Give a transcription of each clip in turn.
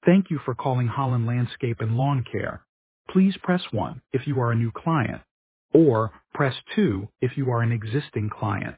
Thank you for calling Holland Landscape and Lawn Care. Please press 1 if you are a new client, or press 2 if you are an existing client.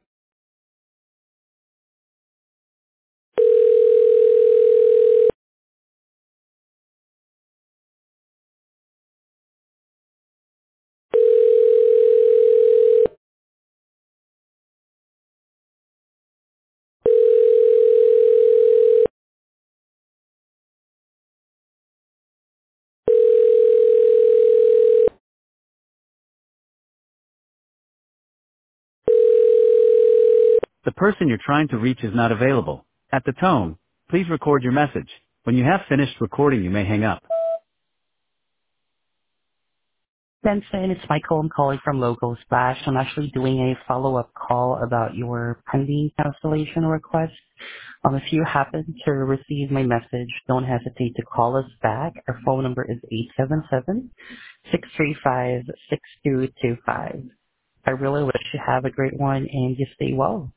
The person you're trying to reach is not available. At the tone, please record your message. When you have finished recording, you may hang up. Benson, it's Michael. I'm calling from Logo Splash. I'm actually doing a follow-up call about your pending cancellation request. If you happen to receive my message, don't hesitate to call us back. Our phone number is 877-635-6225. I really wish you have a great one and you stay well.